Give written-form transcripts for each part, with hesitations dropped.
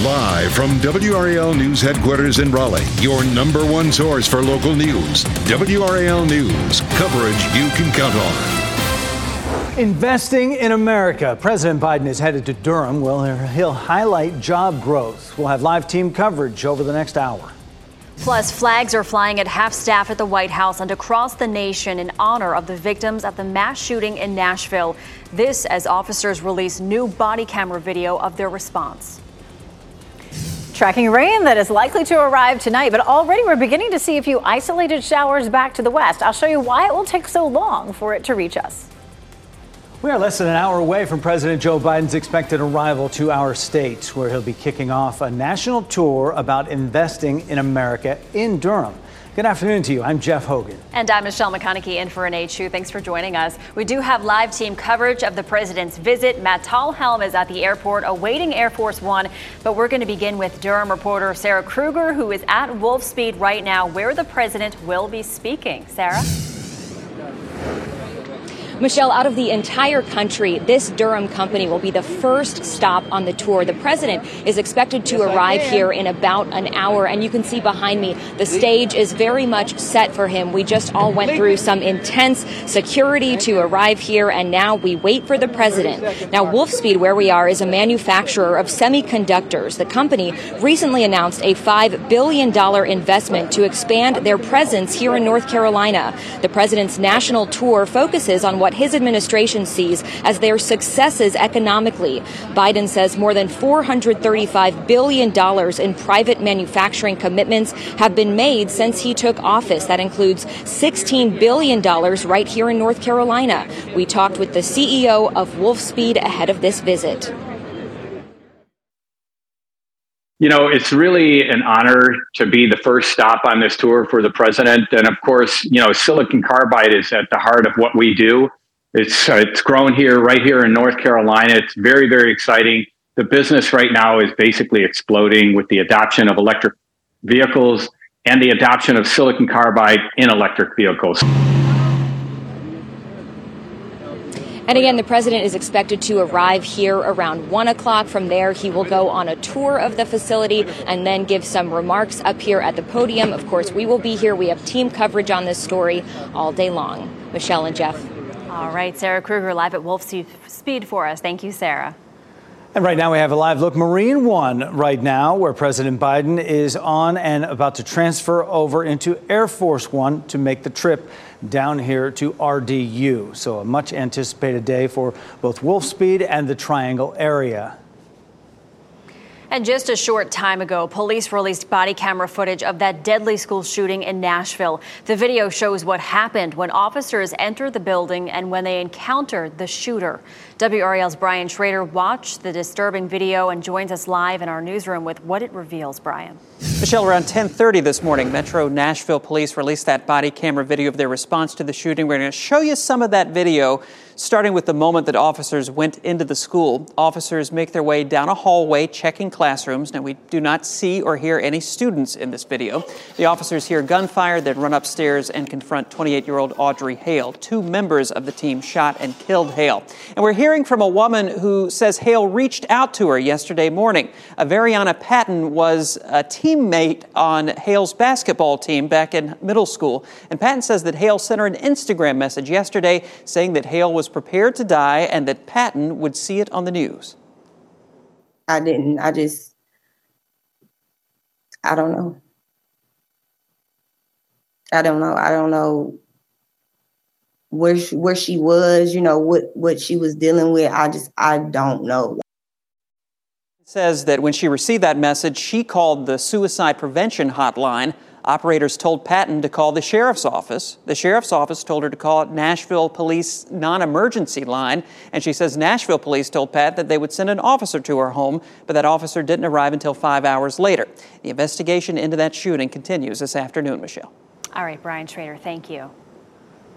Live from WRAL News headquarters in Raleigh, your number one source for local news. WRAL News, coverage you can count on. Investing in America. President Biden is headed to Durham, where he'll highlight job growth. We'll have live team coverage over the next hour. Plus, flags are flying at half-staff at the White House and across the nation in honor of the victims of the mass shooting in Nashville. This as officers release new body camera video of their response. Tracking rain that is likely to arrive tonight, but already we're beginning to see a few isolated showers back to the west. I'll show you why it will take so long for it to reach us. We are less than an hour away from President Joe Biden's expected arrival to our state, where he'll be kicking off a national tour about investing in America in Durham. Good afternoon to you. I'm Jeff Hogan. And I'm Michelle McConaughey in for Renee Chu. Thanks for joining us. We do have live team coverage of the president's visit. Matt Tallhelm is at the airport awaiting Air Force One. But we're going to begin with Durham reporter Sarah Kruger, who is at Wolfspeed right now, where the president will be speaking. Sarah? Michelle, out of the entire country, this Durham company will be the first stop on the tour. The president is expected to arrive here in about an hour, and you can see behind me the stage is very much set for him. We just all went through some intense security to arrive here, and now we wait for the president. Now, Wolfspeed, where we are, is a manufacturer of semiconductors. The company recently announced a $5 billion investment to expand their presence here in North Carolina. The president's national tour focuses on what his administration sees as their successes economically. Biden says more than $435 billion in private manufacturing commitments have been made since he took office. That includes $16 billion right here in North Carolina. We talked with the CEO of Wolfspeed ahead of this visit. You know, it's really an honor to be the first stop on this tour for the president. And of course, you know, silicon carbide is at the heart of what we do. It's grown here, right here in North Carolina. It's very, very exciting. The business right now is basically exploding with the adoption of electric vehicles and the adoption of silicon carbide in electric vehicles. And again, the president is expected to arrive here around 1 o'clock. From there, he will go on a tour of the facility and then give some remarks up here at the podium. Of course, we will be here. We have team coverage on this story all day long. Michelle and Jeff. All right, Sarah Kruger live at Wolfspeed for us. Thank you, Sarah. And right now we have a live look. Marine One right now, where President Biden is on and about to transfer over into Air Force One to make the trip down here to RDU. So a much anticipated day for both Wolfspeed and the Triangle area. And just a short time ago, police released body camera footage of that deadly school shooting in Nashville. The video shows what happened when officers entered the building and when they encountered the shooter. WRAL's Brian Schrader watched the disturbing video and joins us live in our newsroom with what it reveals. Brian. Michelle, around 10:30 this morning, Metro Nashville police released that body camera video of their response to the shooting. We're going to show you some of that video, starting with the moment that officers went into the school. Officers make their way down a hallway, checking classrooms. Now, we do not see or hear any students in this video. The officers hear gunfire, then run upstairs and confront 28-year-old Audrey Hale. Two members of the team shot and killed Hale. And we're hearing from a woman who says Hale reached out to her yesterday morning. Averiana Patton was a teammate on Hale's basketball team back in middle school. And Patton says that Hale sent her an Instagram message yesterday saying that Hale was prepared to die and that Patton would see it on the news. I didn't. I don't know. I don't know where she was, you know, what she was dealing with. I don't know. It says that when she received that message, she called the suicide prevention hotline. Operators told Patton to call the sheriff's office. The sheriff's office told her to call Nashville Police non-emergency line. And she says Nashville Police told Pat that they would send an officer to her home, but that officer didn't arrive until 5 hours later. The investigation into that shooting continues this afternoon, Michelle. All right, Brian Schrader, thank you.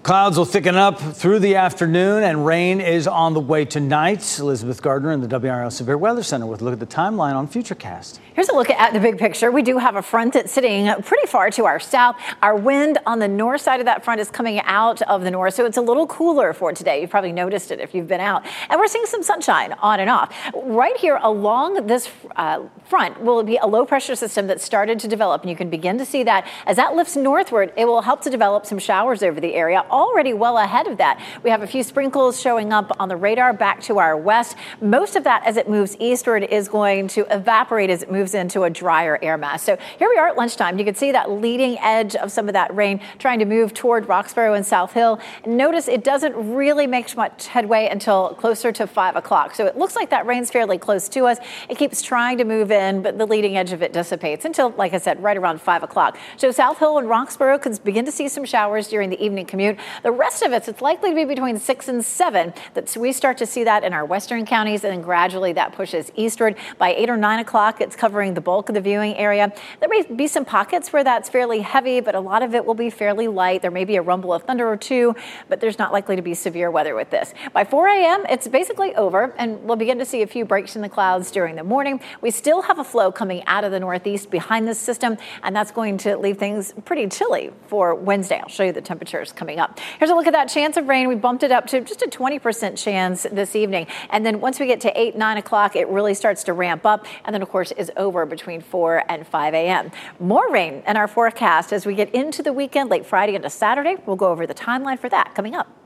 Clouds will thicken up through the afternoon, and rain is on the way tonight. Elizabeth Gardner in the WRAL Severe Weather Center with a look at the timeline on Futurecast. Here's a look at the big picture. We do have a front that's sitting pretty far to our south. Our wind on the north side of that front is coming out of the north, so it's a little cooler for today. You've probably noticed it if you've been out. And we're seeing some sunshine on and off. Right here along this front will be a low pressure system that started to develop, and you can begin to see that as that lifts northward, it will help to develop some showers over the area. Already well ahead of that. We have a few sprinkles showing up on the radar back to our west. Most of that, as it moves eastward, is going to evaporate as it moves into a drier air mass. So here we are at lunchtime. You can see that leading edge of some of that rain trying to move toward Roxborough and South Hill. Notice it doesn't really make much headway until closer to 5 o'clock. So it looks like that rain's fairly close to us. It keeps trying to move in, but the leading edge of it dissipates until, like I said, right around 5 o'clock. So South Hill and Roxborough could begin to see some showers during the evening commute. The rest of it's likely to be between 6 and 7. We start to see that in our western counties, and then gradually that pushes eastward. By 8 or 9 o'clock, it's covering the bulk of the viewing area. There may be some pockets where that's fairly heavy, but a lot of it will be fairly light. There may be a rumble of thunder or two, but there's not likely to be severe weather with this. By 4 a.m., it's basically over, and we'll begin to see a few breaks in the clouds during the morning. We still have a flow coming out of the northeast behind this system, and that's going to leave things pretty chilly for Wednesday. I'll show you the temperatures coming up. Here's a look at that chance of rain. We bumped it up to just a 20% chance this evening. And then once we get to 8, 9 o'clock, it really starts to ramp up. And then, of course, is over between 4 and 5 a.m. More rain in our forecast as we get into the weekend, late Friday into Saturday. We'll go over the timeline for that coming up.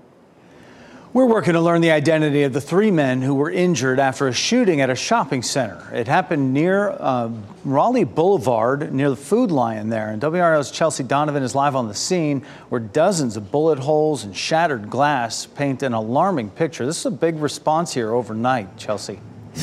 We're working to learn the identity of the 3 men who were injured after a shooting at a shopping center. It happened near Raleigh Boulevard, near the Food Lion there. And WRAL's Chelsea Donovan is live on the scene where dozens of bullet holes and shattered glass paint an alarming picture. This is a big response here overnight, Chelsea.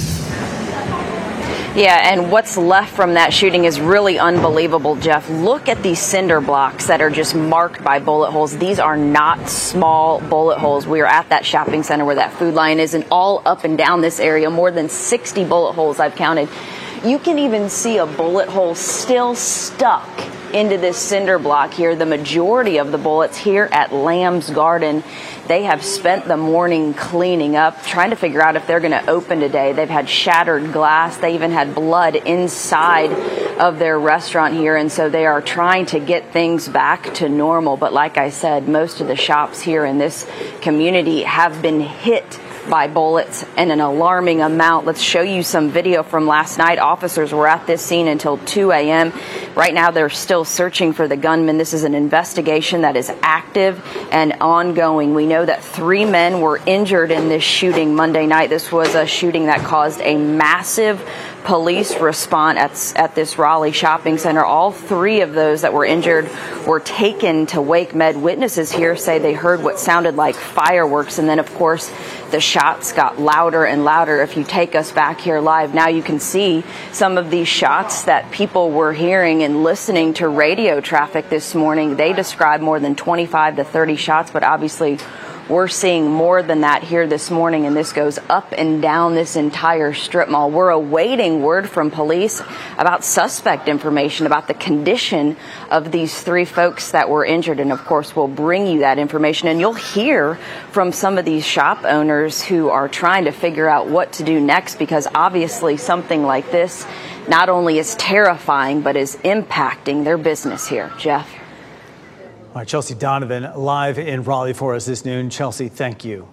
Yeah, and what's left from that shooting is really unbelievable, Jeff. Look at these cinder blocks that are just marked by bullet holes. These are not small bullet holes. We are at that shopping center where that Food Lion is, and all up and down this area, more than 60 bullet holes I've counted. You can even see a bullet hole still stuck into this cinder block here. The majority of the bullets here at Lamb's Garden, they have spent the morning cleaning up, trying to figure out if they're going to open today. They've had shattered glass. They even had blood inside of their restaurant here, and so they are trying to get things back to normal. But like I said, most of the shops here in this community have been hit by bullets in an alarming amount. Let's show you some video from last night. Officers were at this scene until 2 a.m. Right now, they're still searching for the gunman. This is an investigation that is active and ongoing. We know that 3 men were injured in this shooting Monday night. This was a shooting that caused a massive police response at this Raleigh shopping center. All 3 of those that were injured were taken to Wake Med. Witnesses here say they heard what sounded like fireworks, and then, of course, the shots got louder and louder. If you take us back here live, now you can see some of these shots that people were hearing and listening to radio traffic this morning. They described more than 25 to 30 shots, but obviously we're seeing more than that here this morning, and this goes up and down this entire strip mall. We're awaiting word from police about suspect information about the condition of these 3 folks that were injured, and of course we'll bring you that information. And you'll hear from some of these shop owners who are trying to figure out what to do next, because obviously something like this not only is terrifying but is impacting their business here. Jeff. All right, Chelsea Donovan live in Raleigh for us this noon. Chelsea, thank you.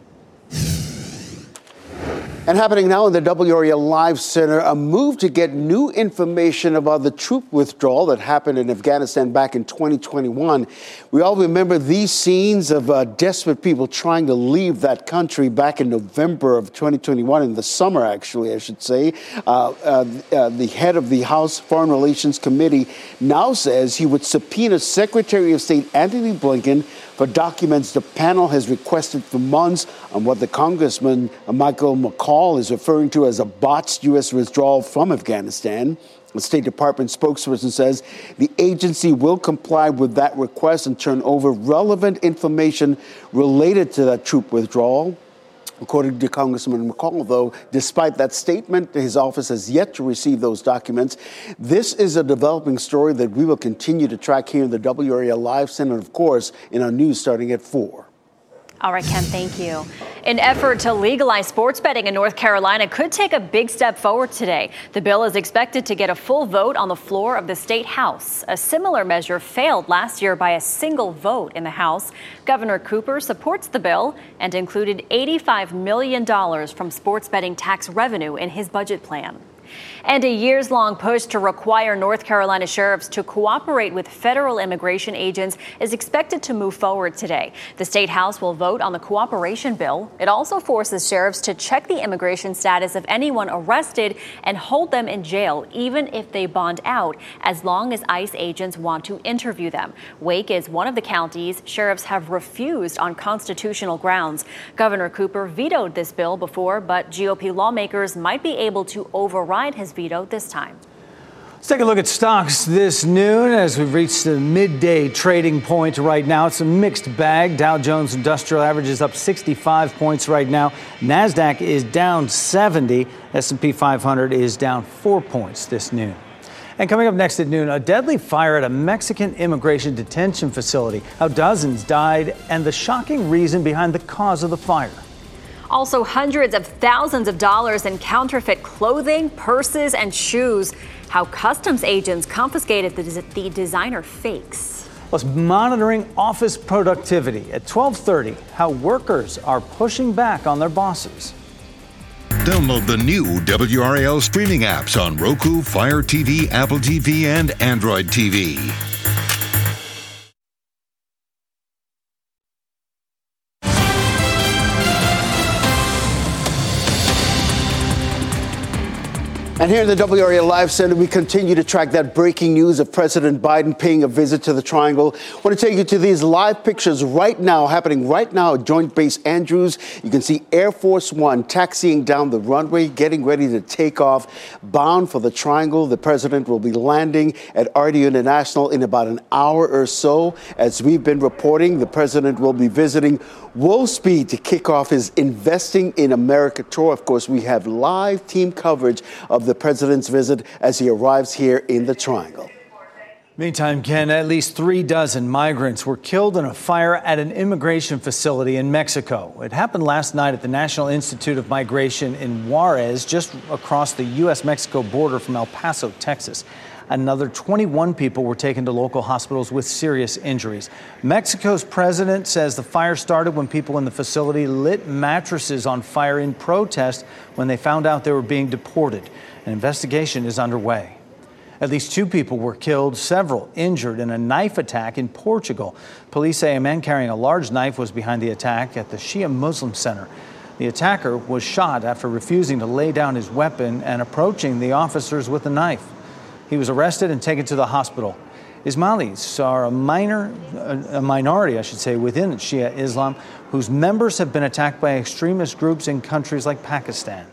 And happening now in the WRAL Live Center, a move to get new information about the troop withdrawal that happened in Afghanistan back in 2021. We all remember these scenes of desperate people trying to leave that country back in November of 2021, in the summer, actually, I should say. The head of the House Foreign Relations Committee now says he would subpoena Secretary of State Antony Blinken for documents the panel has requested for months on what the Congressman Michael McCaul is referring to as a botched U.S. withdrawal from Afghanistan. The State Department spokesperson says the agency will comply with that request and turn over relevant information related to that troop withdrawal. According to Congressman McCaul, though, despite that statement, his office has yet to receive those documents. This is a developing story that we will continue to track here in the WRAL Live Center, and of course, in our news starting at 4. All right, Ken, thank you. An effort to legalize sports betting in North Carolina could take a big step forward today. The bill is expected to get a full vote on the floor of the state house. A similar measure failed last year by a single vote in the House. Governor Cooper supports the bill and included $85 million from sports betting tax revenue in his budget plan. And a years-long push to require North Carolina sheriffs to cooperate with federal immigration agents is expected to move forward today. The state house will vote on the cooperation bill. It also forces sheriffs to check the immigration status of anyone arrested and hold them in jail, even if they bond out, as long as ICE agents want to interview them. Wake is one of the counties sheriffs have refused on constitutional grounds. Governor Cooper vetoed this bill before, but GOP lawmakers might be able to override his veto this time. Let's take a look at stocks this noon as we've reached the midday trading point right now. It's a mixed bag. Dow Jones Industrial Average is up 65 points right now. NASDAQ is down 70. S&P 500 is down 4 points this noon. And coming up next at noon, a deadly fire at a Mexican immigration detention facility. How dozens died and the shocking reason behind the cause of the fire. Also, hundreds of thousands of dollars in counterfeit clothing, purses, and shoes. How customs agents confiscated the designer fakes. Plus, monitoring office productivity. At 12:30, how workers are pushing back on their bosses. Download the new WRAL streaming apps on Roku, Fire TV, Apple TV, and Android TV. And here in the WRAL Live Center, we continue to track that breaking news of President Biden paying a visit to the Triangle. I want to take you to these live pictures happening right now at Joint Base Andrews. You can see Air Force One taxiing down the runway, getting ready to take off, bound for the Triangle. The president will be landing at RD International in about an hour or so. As we've been reporting, the president will be visiting Wolfspeed to kick off his Investing in America tour. Of course, we have live team coverage of the president's visit as he arrives here in the Triangle. Meantime, Ken, at least 36 migrants were killed in a fire at an immigration facility in Mexico. It happened last night at the National Institute of Migration in Juarez, just across the U.S.-Mexico border from El Paso, Texas. Another 21 people were taken to local hospitals with serious injuries. Mexico's president says the fire started when people in the facility lit mattresses on fire in protest when they found out they were being deported. An investigation is underway. At least 2 people were killed, several injured in a knife attack in Portugal. Police say a man carrying a large knife was behind the attack at the Shia Muslim Center. The attacker was shot after refusing to lay down his weapon and approaching the officers with a knife. He was arrested and taken to the hospital. Ismailis are a minority, within Shia Islam, whose members have been attacked by extremist groups in countries like Pakistan.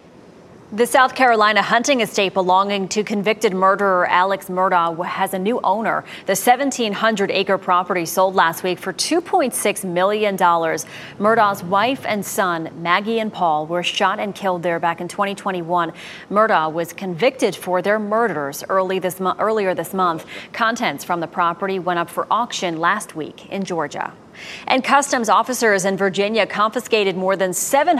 The South Carolina hunting estate belonging to convicted murderer Alex Murdaugh has a new owner. The 1,700-acre property sold last week for $2.6 million. Murdaugh's wife and son, Maggie and Paul, were shot and killed there back in 2021. Murdaugh was convicted for their murders earlier this month. Contents from the property went up for auction last week in Georgia. And customs officers in Virginia confiscated more than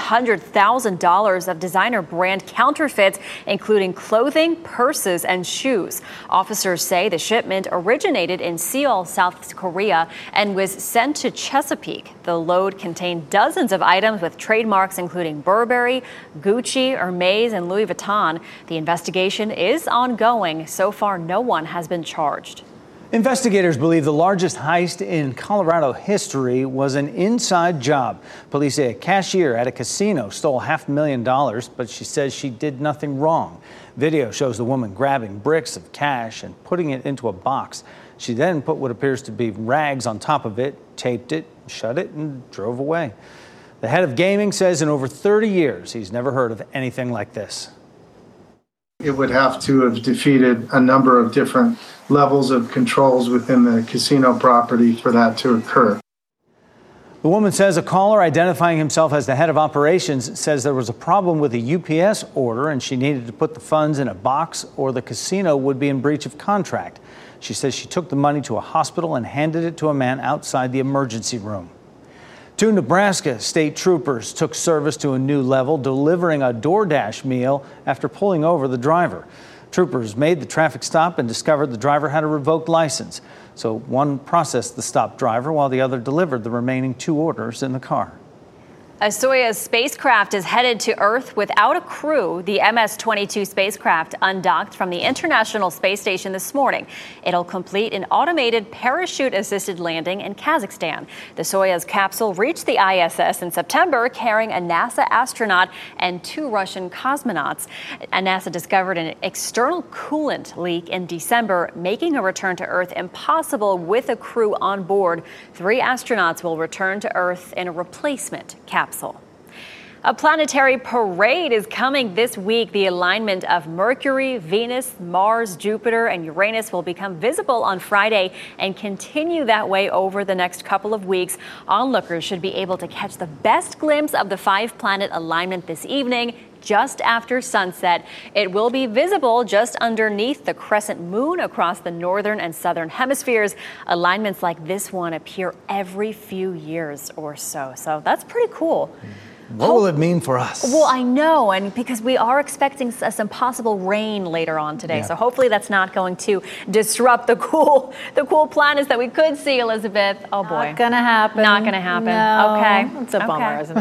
$700,000 of designer brand counterfeits, including clothing, purses, and shoes. Officers say the shipment originated in Seoul, South Korea, and was sent to Chesapeake. The load contained dozens of items with trademarks including Burberry, Gucci, Hermes, and Louis Vuitton. The investigation is ongoing. So far, no one has been charged. Investigators believe the largest heist in Colorado history was an inside job. Police say a cashier at a casino stole $500,000, but she says she did nothing wrong. Video shows the woman grabbing bricks of cash and putting it into a box. She then put what appears to be rags on top of it, taped it, shut it, and drove away. The head of gaming says in over 30 years, he's never heard of anything like this. It would have to have defeated a number of different levels of controls within the casino property for that to occur. The woman says a caller identifying himself as the head of operations says there was a problem with a UPS order and she needed to put the funds in a box or the casino would be in breach of contract. She says she took the money to a hospital and handed it to a man outside the emergency room. To Nebraska, state troopers took service to a new level, delivering a DoorDash meal after pulling over the driver. Troopers made the traffic stop and discovered the driver had a revoked license. So one processed the stopped driver while the other delivered the remaining 2 orders in the car. A Soyuz spacecraft is headed to Earth without a crew. The MS-22 spacecraft undocked from the International Space Station this morning. It'll complete an automated parachute-assisted landing in Kazakhstan. The Soyuz capsule reached the ISS in September, carrying a NASA astronaut and 2 Russian cosmonauts. NASA discovered an external coolant leak in December, making a return to Earth impossible with a crew on board. 3 astronauts will return to Earth in a replacement capsule. A planetary parade is coming this week. The alignment of Mercury, Venus, Mars, Jupiter, and Uranus will become visible on Friday and continue that way over the next couple of weeks. Onlookers should be able to catch the best glimpse of the 5-planet alignment this evening, just after sunset. It will be visible just underneath the crescent moon across the northern and southern hemispheres. Alignments like this one appear every few years or so. So that's pretty cool. What will it mean for us? Well, I know, and because we are expecting some possible rain later on today, Yeah. so hopefully that's not going to disrupt the cool planets that we could see, Elizabeth. Oh boy, Not gonna happen. Not gonna happen. No. Okay, It's a bummer, isn't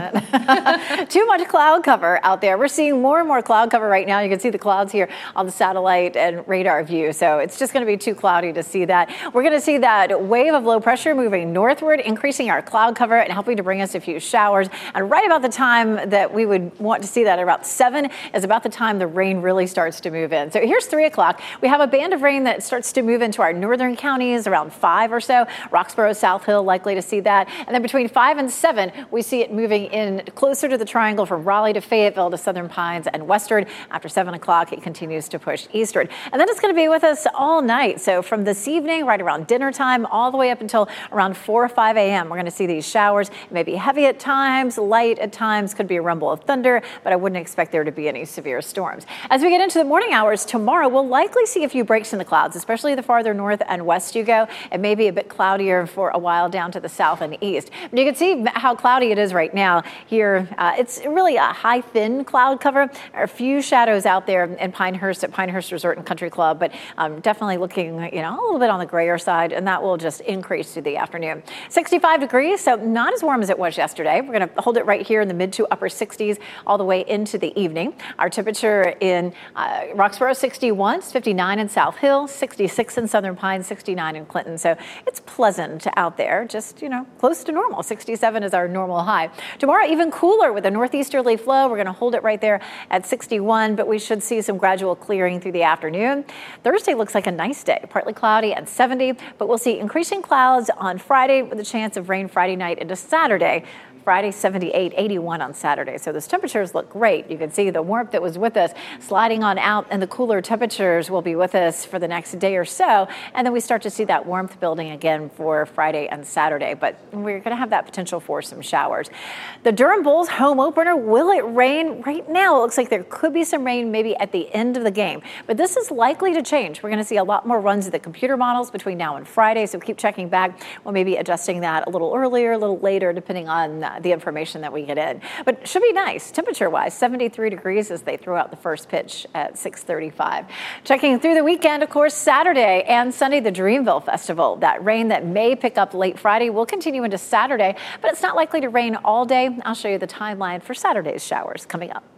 it? Too much cloud cover out there. We're seeing more and more cloud cover right now. You can see the clouds here on the satellite and radar view. So it's just going to be too cloudy to see that. We're going to see that wave of low pressure moving northward, increasing our cloud cover and helping to bring us a few showers. And right about the time that we would want to see that, about 7 is about the time the rain really starts to move in. So here's 3 o'clock. We have a band of rain that starts to move into our northern counties around 5 or so. Roxborough, South Hill, likely to see that. And then between 5 and 7, we see it moving in closer to the triangle from Raleigh to Fayetteville to Southern Pines and westward. After 7 o'clock, it continues to push eastward. And then it's going to be with us all night. So from this evening, right around dinner time, all the way up until around 4 or 5 a.m., we're going to see these showers. It may be heavy at times, light at times, could be a rumble of thunder, but I wouldn't expect there to be any severe storms. As we get into the morning hours tomorrow, we'll likely see a few breaks in the clouds, especially the farther north and west you go. It may be a bit cloudier for a while down to the south and east. But you can see how cloudy it is right now here. It's really a high, thin cloud cover. There are a few shadows out there in Pinehurst at Pinehurst Resort and Country Club, but definitely looking, a little bit on the grayer side, and that will just increase through the afternoon. 65 degrees, so not as warm as it was yesterday. We're going to hold it right here in the mid to upper 60s all the way into the evening. Our temperature in Roxborough, 61, 59 in South Hill, 66 in Southern Pines, 69 in Clinton. So it's pleasant out there, just, close to normal. 67 is our normal high. Tomorrow, even cooler with a northeasterly flow. We're going to hold it right there at 61, but we should see some gradual clearing through the afternoon. Thursday looks like a nice day, partly cloudy at 70, but we'll see increasing clouds on Friday with a chance of rain Friday night into Saturday. Friday, 78, 81 on Saturday. So those temperatures look great. You can see the warmth that was with us sliding on out, and the cooler temperatures will be with us for the next day or so. And then we start to see that warmth building again for Friday and Saturday. But we're going to have that potential for some showers. The Durham Bulls home opener, will it rain? Right now, it looks like there could be some rain maybe at the end of the game. But this is likely to change. We're going to see a lot more runs of the computer models between now and Friday. So keep checking back. We'll maybe adjusting that a little earlier, a little later, depending on the information that we get in. But should be nice temperature-wise, 73 degrees as they throw out the first pitch at 6:35. Checking through the weekend, of course, Saturday and Sunday, the Dreamville Festival. That rain that may pick up late Friday will continue into Saturday, but it's not likely to rain all day. I'll show you the timeline for Saturday's showers coming up.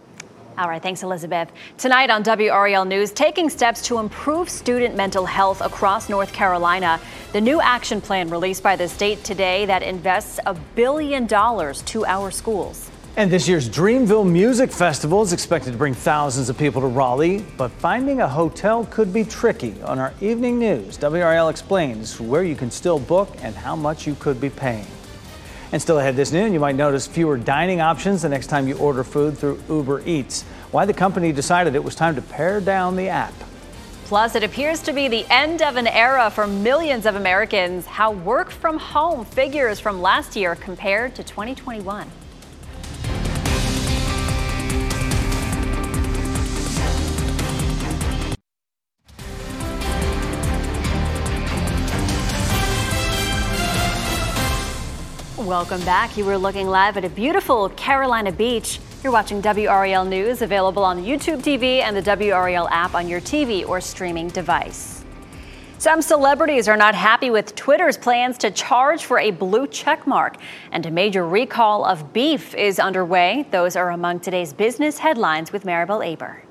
All right, thanks, Elizabeth. Tonight on WRAL News, taking steps to improve student mental health across North Carolina. The new action plan released by the state today that invests $1 billion to our schools. And this year's Dreamville Music Festival is expected to bring thousands of people to Raleigh, but finding a hotel could be tricky. On our evening news, WRAL explains where you can still book and how much you could be paying. And still ahead this noon, you might notice fewer dining options the next time you order food through Uber Eats. Why the company decided it was time to pare down the app. Plus, it appears to be the end of an era for millions of Americans. How work from home figures from last year compared to 2021. Welcome back. You were looking live at a beautiful Carolina beach. You're watching WRAL News, available on YouTube TV and the WRAL app on your TV or streaming device. Some celebrities are not happy with Twitter's plans to charge for a blue check mark, and a major recall of beef is underway. Those are among today's business headlines with Maribel Aber.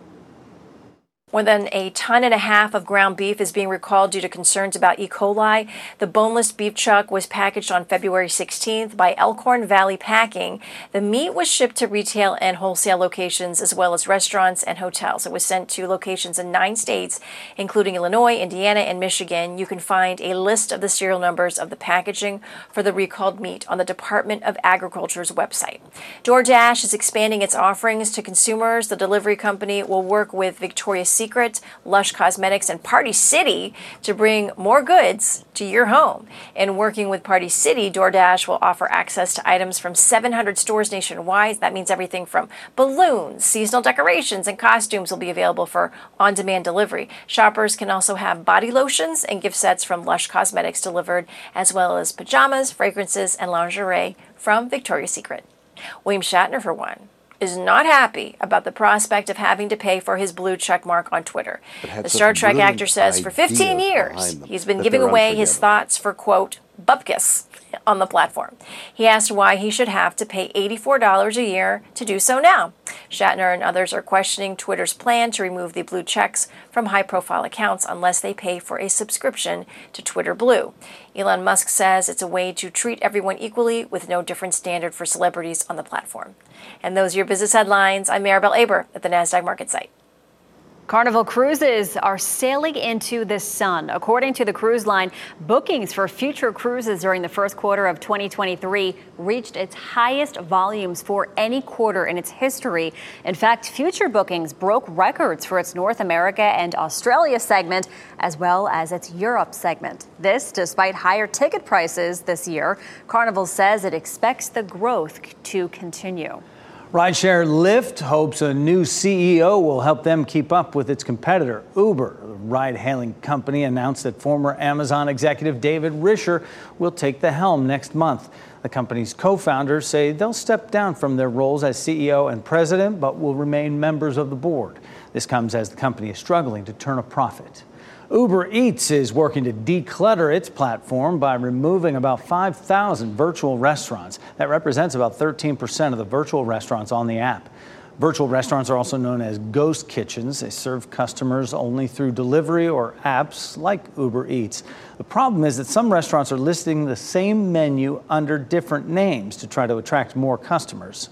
More than 1.5 tons of ground beef is being recalled due to concerns about E. coli. The boneless beef chuck was packaged on February 16th by Elkhorn Valley Packing. The meat was shipped to retail and wholesale locations as well as restaurants and hotels. It was sent to locations in 9 states, including Illinois, Indiana, and Michigan. You can find a list of the serial numbers of the packaging for the recalled meat on the Department of Agriculture's website. DoorDash is expanding its offerings to consumers. The delivery company will work with Victoria's Secret, Lush Cosmetics, and Party City to bring more goods to your home. In working with Party City, DoorDash will offer access to items from 700 stores nationwide. That means everything from balloons, seasonal decorations, and costumes will be available for on-demand delivery. Shoppers can also have body lotions and gift sets from Lush Cosmetics delivered, as well as pajamas, fragrances, and lingerie from Victoria's Secret. William Shatner, for one, is not happy about the prospect of having to pay for his blue check mark on Twitter. The Star Trek actor says for 15 years he's been giving away his thoughts for, quote, bupkis on the platform. He asked why he should have to pay $84 a year to do so now. Shatner and others are questioning Twitter's plan to remove the blue checks from high-profile accounts unless they pay for a subscription to Twitter Blue. Elon Musk says it's a way to treat everyone equally with no different standard for celebrities on the platform. And those are your business headlines. I'm Maribel Aber at the NASDAQ Market Site. Carnival cruises are sailing into the sun. According to the cruise line, bookings for future cruises during the first quarter of 2023 reached its highest volumes for any quarter in its history. In fact, future bookings broke records for its North America and Australia segment, as well as its Europe segment. This despite higher ticket prices this year. Carnival says it expects the growth to continue. Rideshare Lyft hopes a new CEO will help them keep up with its competitor, Uber. The ride-hailing company announced that former Amazon executive David Risher will take the helm next month. The company's co-founders say they'll step down from their roles as CEO and president, but will remain members of the board. This comes as the company is struggling to turn a profit. Uber Eats is working to declutter its platform by removing about 5,000 virtual restaurants. That represents about 13% of the virtual restaurants on the app. Virtual restaurants are also known as ghost kitchens. They serve customers only through delivery or apps like Uber Eats. The problem is that some restaurants are listing the same menu under different names to try to attract more customers.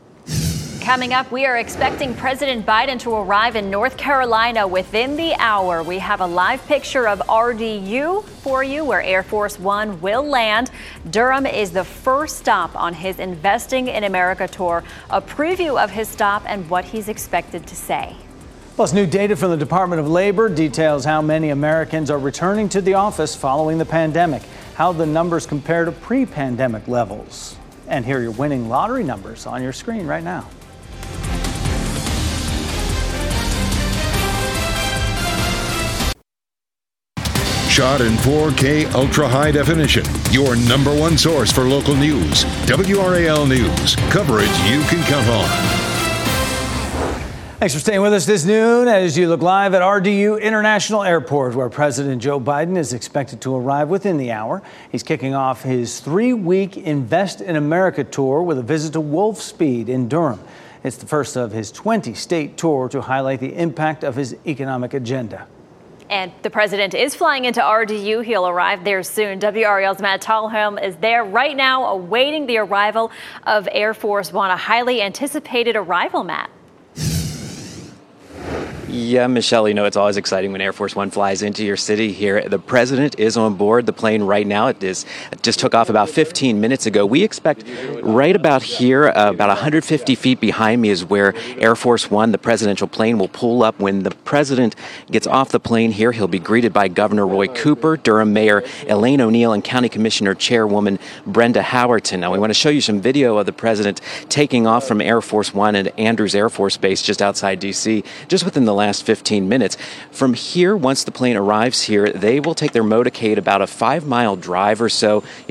Coming up, we are expecting President Biden to arrive in North Carolina within the hour. We have a live picture of RDU for you, where Air Force One will land. Durham is the first stop on his Investing in America tour. A preview of his stop and what he's expected to say. Plus, new data from the Department of Labor details how many Americans are returning to the office following the pandemic, how the numbers compare to pre-pandemic levels. And here are your winning lottery numbers on your screen right now. Shot in 4K ultra high definition. Your number one source for local news. WRAL News. Coverage you can count on. Thanks for staying with us this noon as you look live at RDU International Airport, where President Joe Biden is expected to arrive within the hour. He's kicking off his 3-week Invest in America tour with a visit to Wolfspeed in Durham. It's the first of his 20-state tour to highlight the impact of his economic agenda. And the president is flying into RDU. He'll arrive there soon. WRAL's Matt Tallholm is there right now awaiting the arrival of Air Force One, a highly anticipated arrival, Matt. Yeah, Michelle, you know, it's always exciting when Air Force One flies into your city here. The president is on board the plane right now. It just took off about 15 minutes ago. We expect right about here, about 150 feet behind me is where Air Force One, the presidential plane, will pull up. When the president gets off the plane here, he'll be greeted by Governor Roy Cooper, Durham Mayor Elaine O'Neill, and County Commissioner Chairwoman Brenda Howerton. Now, we want to show you some video of the president taking off from Air Force One at Andrews Air Force Base just outside D.C. just within the last 15 minutes. From here, once the plane arrives here, they will take their motorcade about a 5-mile drive or so,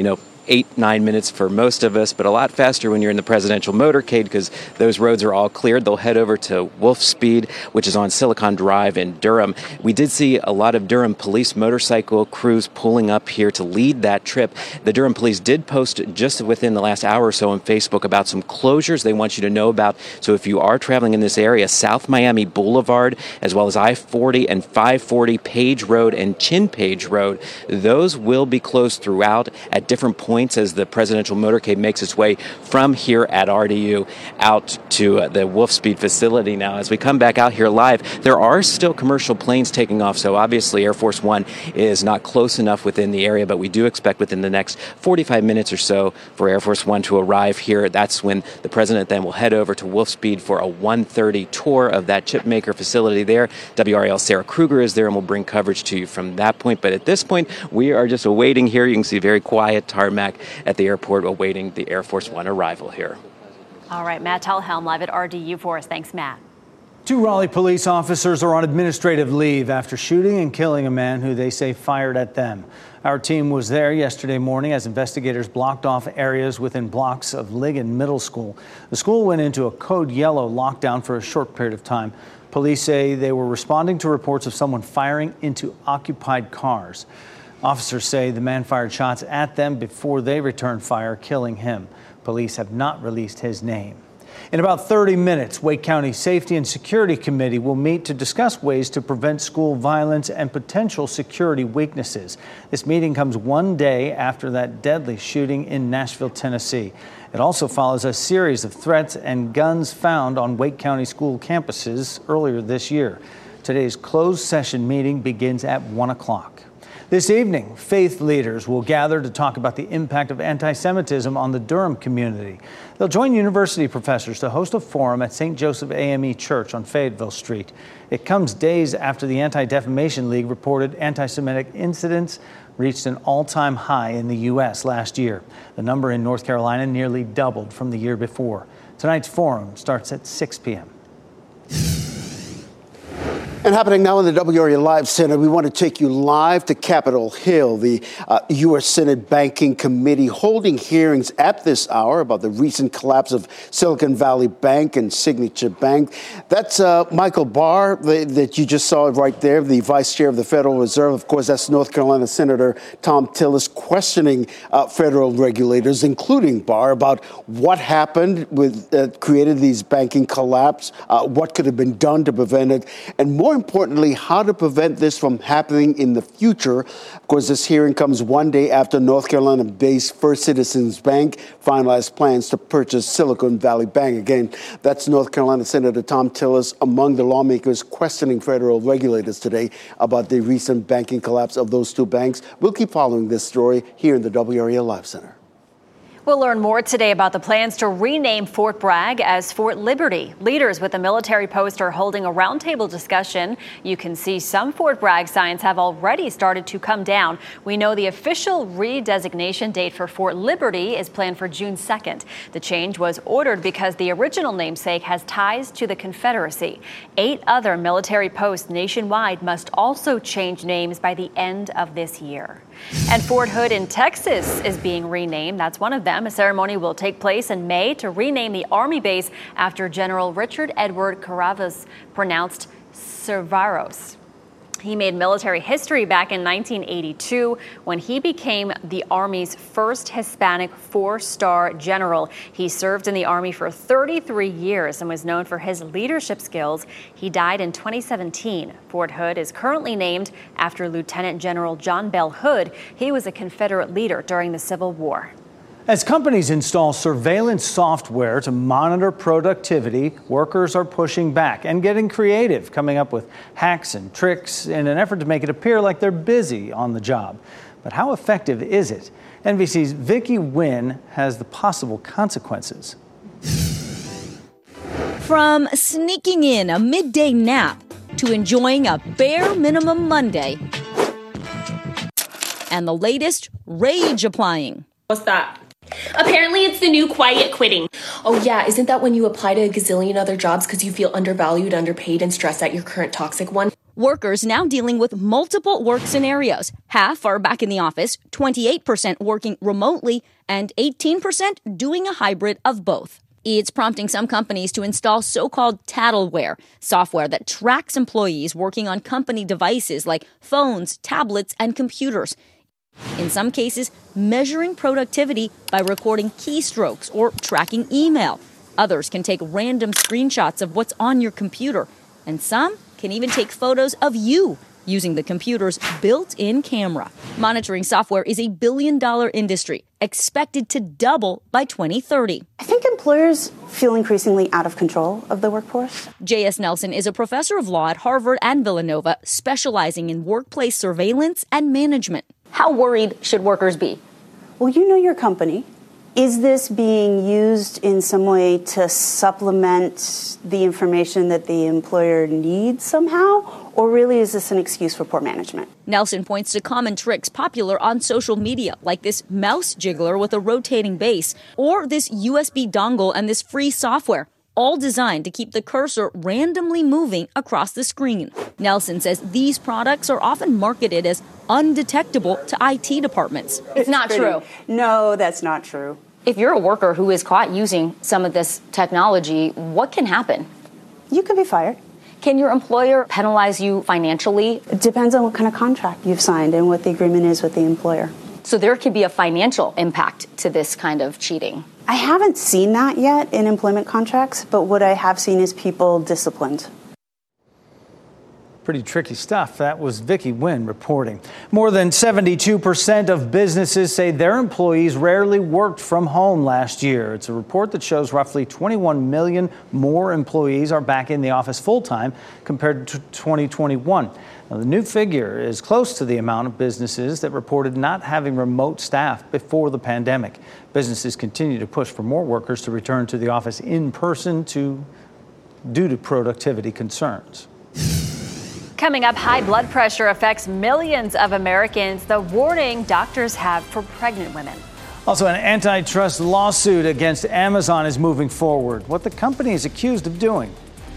8-9 minutes for most of us, but a lot faster when you're in the presidential motorcade because those roads are all cleared. They'll head over to Wolf Speed, which is on Silicon Drive in Durham. We did see a lot of Durham police motorcycle crews pulling up here to lead that trip. The Durham police did post just within the last hour or so on Facebook about some closures they want you to know about. So if you are traveling in this area, South Miami Boulevard, as well as I-40 and 540 Page Road and Chin Page Road, those will be closed throughout at different points as the presidential motorcade makes its way from here at RDU out to the Wolf Speed facility. Now, as we come back out here live, there are still commercial planes taking off, so obviously Air Force One is not close enough within the area, but we do expect within the next 45 minutes or so for Air Force One to arrive here. That's when the president then will head over to Wolf Speed for a 1:30 tour of that chip maker facility there. WRAL Sarah Kruger is there and will bring coverage to you from that point. But at this point, we are just awaiting here. You can see very quiet tarmac at the airport awaiting the Air Force One arrival here. All right, Matt Telhelm live at RDU for us. Thanks, Matt. 2 Raleigh police officers are on administrative leave after shooting and killing a man who they say fired at them. Our team was there yesterday morning as investigators blocked off areas within blocks of Ligon Middle School. The school went into a code yellow lockdown for a short period of time. Police say they were responding to reports of someone firing into occupied cars. Officers say the man fired shots at them before they returned fire, killing him. Police have not released his name. In about 30 minutes, Wake County Safety and Security Committee will meet to discuss ways to prevent school violence and potential security weaknesses. This meeting comes one day after that deadly shooting in Nashville, Tennessee. It also follows a series of threats and guns found on Wake County school campuses earlier this year. Today's closed session meeting begins at 1 o'clock. This evening, faith leaders will gather to talk about the impact of anti-Semitism on the Durham community. They'll join university professors to host a forum at St. Joseph AME Church on Fayetteville Street. It comes days after the Anti-Defamation League reported anti-Semitic incidents reached an all-time high in the U.S. last year. The number in North Carolina nearly doubled from the year before. Tonight's forum starts at 6 p.m. And happening now in the WRAL Live Center, we want to take you live to Capitol Hill. The U.S. Senate Banking Committee holding hearings at this hour about the recent collapse of Silicon Valley Bank and Signature Bank. That's Michael Barr that you just saw right there, the Vice Chair of the Federal Reserve. Of course, that's North Carolina Senator Thom Tillis questioning federal regulators, including Barr, about what happened with created these banking collapse, what could have been done to prevent it, and more importantly, how to prevent this from happening in the future. Of course, this hearing comes one day after North Carolina-based First Citizens Bank finalized plans to purchase Silicon Valley Bank. Again, that's North Carolina Senator Thom Tillis among the lawmakers questioning federal regulators today about the recent banking collapse of those two banks. We'll keep following this story here in the WRAL Live Center. We'll learn more today about the plans to rename Fort Bragg as Fort Liberty. Leaders with the military post are holding a roundtable discussion. You can see some Fort Bragg signs have already started to come down. We know the official redesignation date for Fort Liberty is planned for June 2nd. The change was ordered because the original namesake has ties to the Confederacy. 8 other military posts nationwide must also change names by the end of this year. And Fort Hood in Texas is being renamed. That's one of them. A ceremony will take place in May to rename the Army base after General Richard Edward Caravas pronounced Cervaros. He made military history back in 1982 when he became the Army's first Hispanic 4-star general. He served in the Army for 33 years and was known for his leadership skills. He died in 2017. Fort Hood is currently named after Lieutenant General John Bell Hood. He was a Confederate leader during the Civil War. As companies install surveillance software to monitor productivity, workers are pushing back and getting creative, coming up with hacks and tricks in an effort to make it appear like they're busy on the job. But how effective is it? NBC's Vicki Nguyen has the possible consequences. From sneaking in a midday nap to enjoying a bare minimum Monday and the latest rage applying. What's that? Apparently it's the new quiet quitting. Oh yeah, isn't that when you apply to a gazillion other jobs because you feel undervalued, underpaid, and stressed at your current toxic one? Workers now dealing with multiple work scenarios. Half are back in the office, 28% working remotely, and 18% doing a hybrid of both. It's prompting some companies to install so-called tattleware, software that tracks employees working on company devices like phones, tablets, and computers. In some cases, measuring productivity by recording keystrokes or tracking email. Others can take random screenshots of what's on your computer, and some can even take photos of you using the computer's built-in camera. Monitoring software is a billion-dollar industry, expected to double by 2030. I think employers feel increasingly out of control of the workforce. J.S. Nelson is a professor of law at Harvard and Villanova, specializing in workplace surveillance and management. How worried should workers be? Well, you know your company. Is this being used in some way to supplement the information that the employer needs somehow? Or really is this an excuse for poor management? Nelson points to common tricks popular on social media, like this mouse jiggler with a rotating base, or this USB dongle and this free software, all designed to keep the cursor randomly moving across the screen. Nelson says these products are often marketed as undetectable to IT departments. It's not true. No, that's not true. If you're a worker who is caught using some of this technology, what can happen? You could be fired. Can your employer penalize you financially? It depends on what kind of contract you've signed and what the agreement is with the employer. So there could be a financial impact to this kind of cheating. I haven't seen that yet in employment contracts, but what I have seen is people disciplined. Pretty tricky stuff. That was Vicki Nguyen reporting. More than 72% of businesses say their employees rarely worked from home last year. It's a report that shows roughly 21 million more employees are back in the office full-time compared to 2021. Now, the new figure is close to the amount of businesses that reported not having remote staff before the pandemic. Businesses continue to push for more workers to return to the office in person due to productivity concerns. Coming up, high blood pressure affects millions of Americans. The warning doctors have for pregnant women. Also, an antitrust lawsuit against Amazon is moving forward. What the company is accused of doing.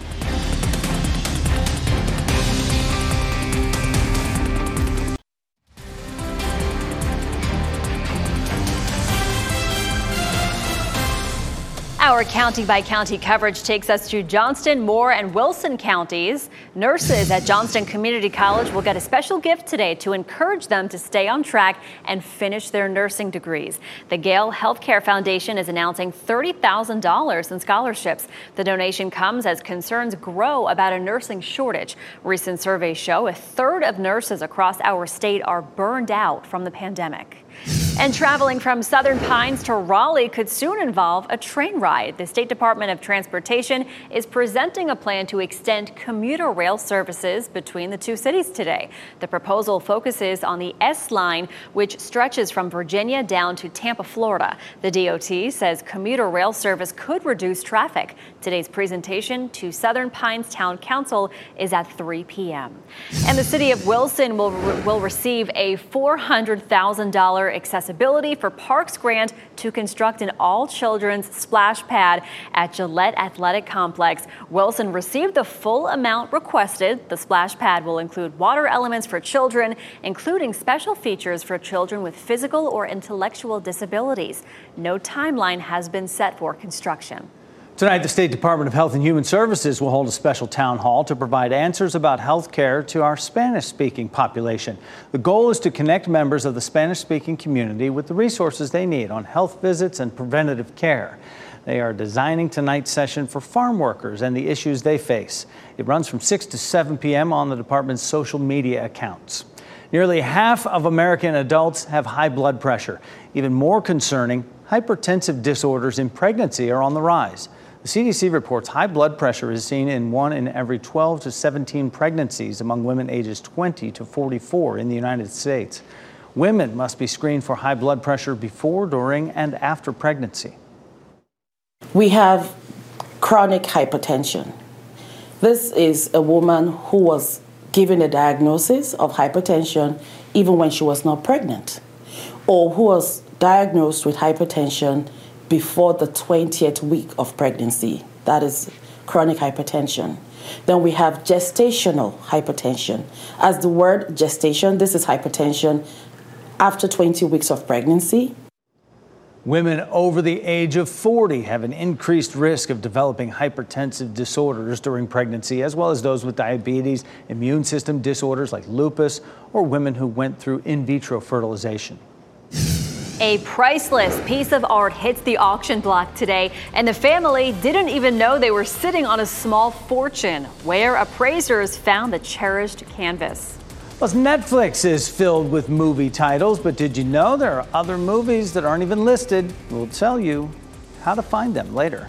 Our county-by-county coverage takes us to Johnston, Moore, and Wilson counties. Nurses at Johnston Community College will get a special gift today to encourage them to stay on track and finish their nursing degrees. The Gale Healthcare Foundation is announcing $30,000 in scholarships. The donation comes as concerns grow about a nursing shortage. Recent surveys show a third of nurses across our state are burned out from the pandemic. And traveling from Southern Pines to Raleigh could soon involve a train ride. The State Department of Transportation is presenting a plan to extend commuter rail services between the two cities today. The proposal focuses on the S line, which stretches from Virginia down to Tampa, Florida. The DOT says commuter rail service could reduce traffic. Today's presentation to Southern Pines Town Council is at 3 p.m. And the city of Wilson will receive a $400,000 accessibility for Parks grant to construct an all-children's splash pad at Gillette Athletic Complex. Wilson received the full amount requested. The splash pad will include water elements for children, including special features for children with physical or intellectual disabilities. No timeline has been set for construction. Tonight, the State Department of Health and Human Services will hold a special town hall to provide answers about health care to our Spanish-speaking population. The goal is to connect members of the Spanish-speaking community with the resources they need on health visits and preventative care. They are designing tonight's session for farm workers and the issues they face. It runs from 6 to 7 p.m. on the department's social media accounts. Nearly half of American adults have high blood pressure. Even more concerning, hypertensive disorders in pregnancy are on the rise. The CDC reports high blood pressure is seen in 1 in every 12 to 17 pregnancies among women ages 20 to 44 in the United States. Women must be screened for high blood pressure before, during, and after pregnancy. We have chronic hypertension. This is a woman who was given a diagnosis of hypertension even when she was not pregnant, or who was diagnosed with hypertension before the 20th week of pregnancy. That is chronic hypertension. Then we have gestational hypertension. As the word gestation, this is hypertension after 20 weeks of pregnancy. Women over the age of 40 have an increased risk of developing hypertensive disorders during pregnancy, as well as those with diabetes, immune system disorders like lupus, or women who went through in vitro fertilization. A priceless piece of art hits the auction block today, and the family didn't even know they were sitting on a small fortune, where appraisers found the cherished canvas. Plus, Netflix is filled with movie titles, but did you know there are other movies that aren't even listed? We'll tell you how to find them later.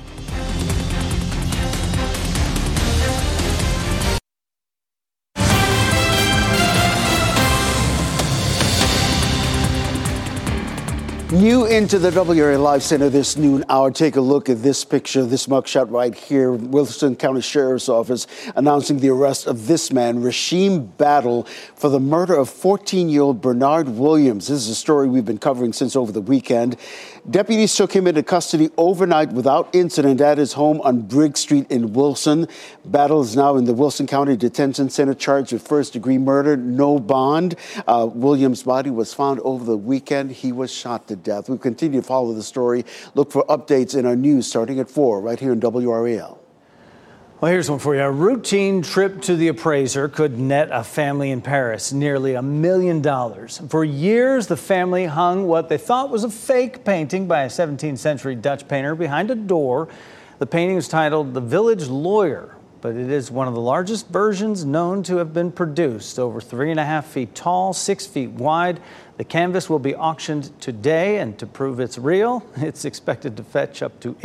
New into the WRAL Live Center this noon hour. Take a look at this picture, this mugshot right here. Wilson County Sheriff's Office announcing the arrest of this man, Rasheem Battle, for the murder of 14-year-old Bernard Williams. This is a story we've been covering since over the weekend. Deputies took him into custody overnight without incident at his home on Briggs Street in Wilson. Battle is now in the Wilson County Detention Center charged with first-degree murder, no bond. Williams' body was found over the weekend. He was shot to death. We'll continue to follow the story. Look for updates in our news starting at 4 right here in WRAL. Well, here's one for you. A routine trip to the appraiser could net a family in Paris nearly $1 million. For years, the family hung what they thought was a fake painting by a 17th century Dutch painter behind a door. The painting is titled The Village Lawyer, but it is one of the largest versions known to have been produced, over 3.5 feet tall, 6 feet wide. The canvas will be auctioned today, and to prove it's real, it's expected to fetch up to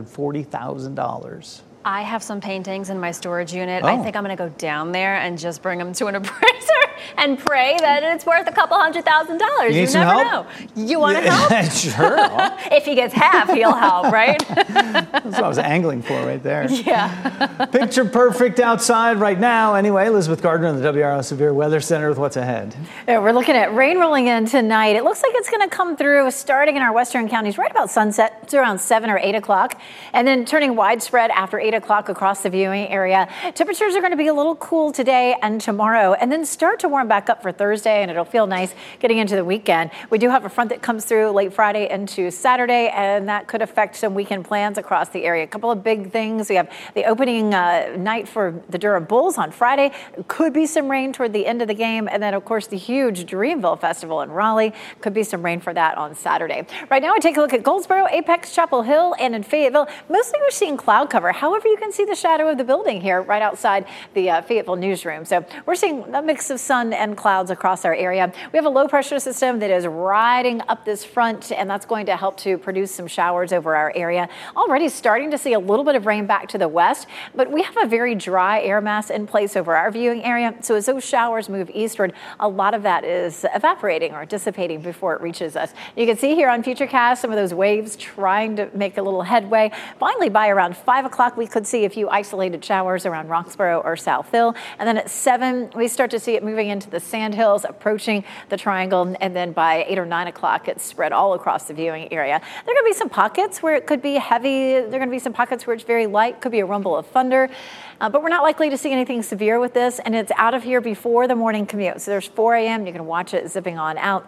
$840,000. I have some paintings in my storage unit. I think I'm going to go down there and just bring them to an appraiser and pray that it's worth $200,000. You never know. You want to help? Sure. If he gets half, he'll help, right? That's what I was angling for right there. Yeah. Picture perfect outside right now. Anyway, Elizabeth Gardner in the WRAL Severe Weather Center with what's ahead. Yeah, we're looking at rain rolling in tonight. It looks like it's going to come through starting in our western counties right about sunset. It's around 7 or 8 o'clock, and then turning widespread after 8 o'clock across the viewing area. Temperatures are going to be a little cool today and tomorrow, and then start to warm back up for Thursday, and it'll feel nice getting into the weekend. We do have a front that comes through late Friday into Saturday, and that could affect some weekend plans across the area. A couple of big things. We have the opening night for the Durham Bulls on Friday. Could be some rain toward the end of the game, and then, of course, the huge Dreamville Festival in Raleigh. Could be some rain for that on Saturday. Right now, we take a look at Goldsboro, Apex, Chapel Hill, and in Fayetteville. Mostly we're seeing cloud cover. However, you can see the shadow of the building here right outside the Fayetteville newsroom. So we're seeing a mix of sun and clouds across our area. We have a low pressure system that is riding up this front, and that's going to help to produce some showers over our area. Already starting to see a little bit of rain back to the west, but we have a very dry air mass in place over our viewing area. So as those showers move eastward, a lot of that is evaporating or dissipating before it reaches us. You can see here on Futurecast some of those waves trying to make a little headway. Finally, by around 5 o'clock, we could see a few isolated showers around Roxborough or South Hill. And then at 7, we start to see it moving into the Sandhills, approaching the Triangle. And then by 8 or 9 o'clock, it's spread all across the viewing area. There are going to be some pockets where it could be heavy. There are going to be some pockets where it's very light. Could be a rumble of thunder. But we're not likely to see anything severe with this. And it's out of here before the morning commute. So there's 4 a.m. You can watch it zipping on out.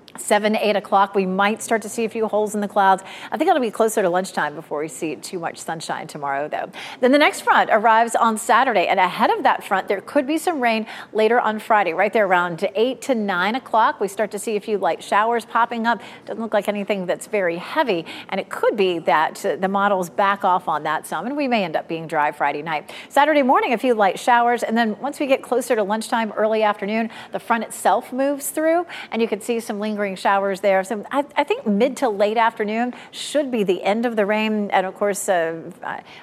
7, 8 o'clock, we might start to see a few holes in the clouds. I think it'll be closer to lunchtime before we see too much sunshine tomorrow, though. Then the next front arrives on Saturday, and ahead of that front, there could be some rain later on Friday, right there around 8 to 9 o'clock. We start to see a few light showers popping up. Doesn't look like anything that's very heavy, and it could be that the models back off on that some, and we may end up being dry Friday night. Saturday morning, a few light showers, and then once we get closer to lunchtime, early afternoon, the front itself moves through, and you can see some lingering showers there. So I think mid to late afternoon should be the end of the rain. And of course, the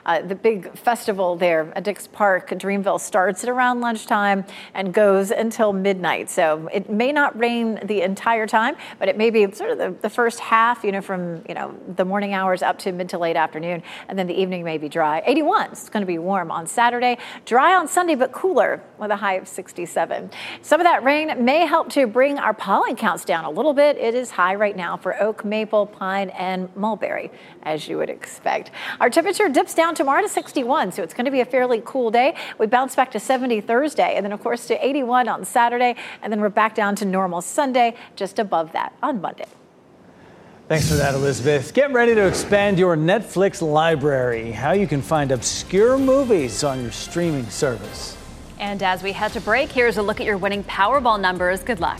big festival there at Dix Park, Dreamville, starts at around lunchtime and goes until midnight. So it may not rain the entire time, but it may be sort of the first half, from, the morning hours up to mid to late afternoon. And then the evening may be dry. 81, it's going to be warm on Saturday, dry on Sunday, but cooler with a high of 67. Some of that rain may help to bring our pollen counts down a little little bit. It is high right now for oak, maple, pine, and mulberry, as you would expect. Our temperature dips down tomorrow to 61, so it's going to be a fairly cool day. We bounce back to 70 Thursday, and then, of course, to 81 on Saturday, and then we're back down to normal Sunday, just above that on Monday. Thanks for that, Elizabeth. Get ready to expand your Netflix library, how you can find obscure movies on your streaming service. And as we head to break, here's a look at your winning Powerball numbers. Good luck.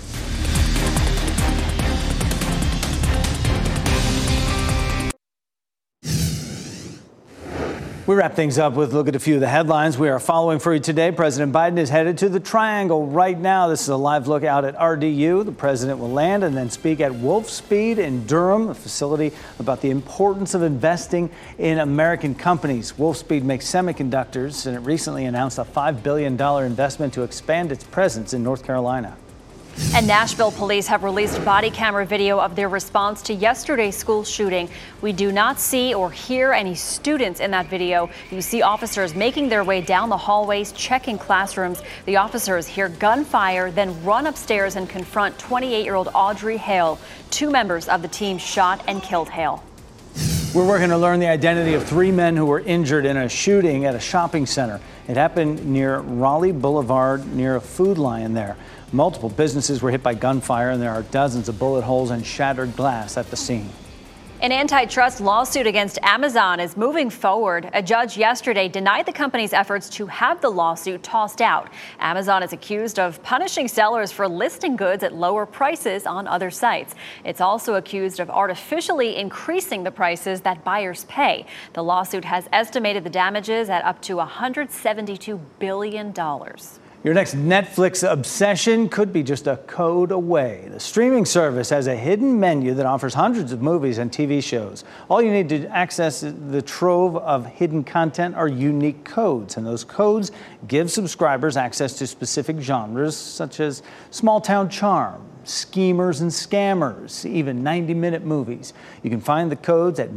We wrap things up with a look at a few of the headlines we are following for you today. President Biden is headed to the Triangle right now. This is a live look out at RDU. The president will land and then speak at Wolfspeed in Durham, a facility about the importance of investing in American companies. Wolfspeed makes semiconductors, and it recently announced a $5 billion investment to expand its presence in North Carolina. And Nashville police have released body camera video of their response to yesterday's school shooting. We do not see or hear any students in that video. You see officers making their way down the hallways, checking classrooms. The officers hear gunfire, then run upstairs and confront 28-year-old Audrey Hale. 2 members of the team shot and killed Hale. We're working to learn the identity of 3 men who were injured in a shooting at a shopping center. It happened near Raleigh Boulevard, near a Food Lion there. Multiple businesses were hit by gunfire, and there are dozens of bullet holes and shattered glass at the scene. An antitrust lawsuit against Amazon is moving forward. A judge yesterday denied the company's efforts to have the lawsuit tossed out. Amazon is accused of punishing sellers for listing goods at lower prices on other sites. It's also accused of artificially increasing the prices that buyers pay. The lawsuit has estimated the damages at up to $172 billion. Your next Netflix obsession could be just a code away. The streaming service has a hidden menu that offers hundreds of movies and TV shows. All you need to access the trove of hidden content are unique codes, and those codes give subscribers access to specific genres such as small-town charm, schemers and scammers, even 90-minute movies. You can find the codes at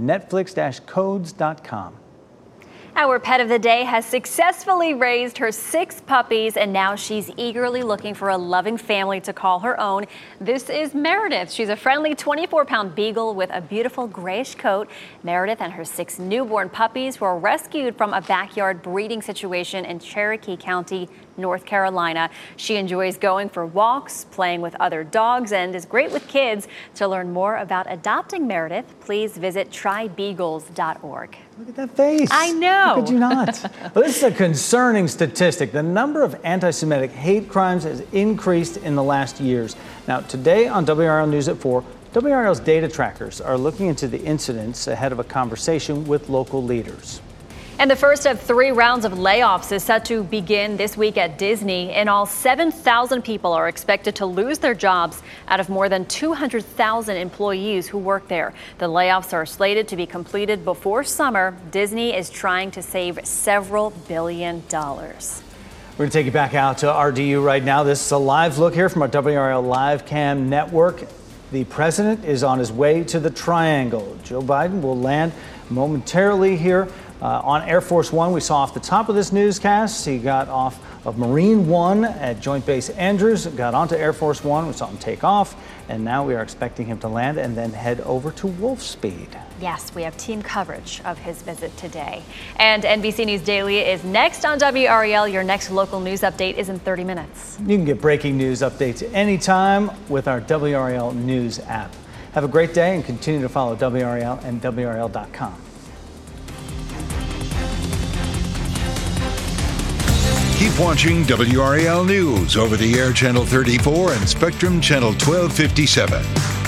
netflix-codes.com. Our pet of the day has successfully raised her 6 puppies, and now she's eagerly looking for a loving family to call her own. This is Meredith. She's a friendly 24-pound beagle with a beautiful grayish coat. Meredith and her 6 newborn puppies were rescued from a backyard breeding situation in Cherokee County, North Carolina. She enjoys going for walks, playing with other dogs, and is great with kids. To learn more about adopting Meredith, please visit trybeagles.org. Look at that face. I know. How could you not? Well, this is a concerning statistic. The number of anti-Semitic hate crimes has increased in the last years. Now, today on WRAL News at 4, WRAL's data trackers are looking into the incidents ahead of a conversation with local leaders. And the first of 3 rounds of layoffs is set to begin this week at Disney. In all, 7,000 people are expected to lose their jobs out of more than 200,000 employees who work there. The layoffs are slated to be completed before summer. Disney is trying to save several $1 billion. We're going to take you back out to RDU right now. This is a live look here from our WRAL Live Cam network. The president is on his way to the Triangle. Joe Biden will land momentarily here on Air Force One. We saw off the top of this newscast, he got off of Marine One at Joint Base Andrews, got onto Air Force One. We saw him take off, and now we are expecting him to land and then head over to Wolfspeed. Yes, we have team coverage of his visit today. And NBC News Daily is next on WRAL. Your next local news update is in 30 minutes. You can get breaking news updates anytime with our WRAL News app. Have a great day and continue to follow WRAL and WRAL.com. Keep watching WRAL News over the air Channel 34 and Spectrum Channel 1257.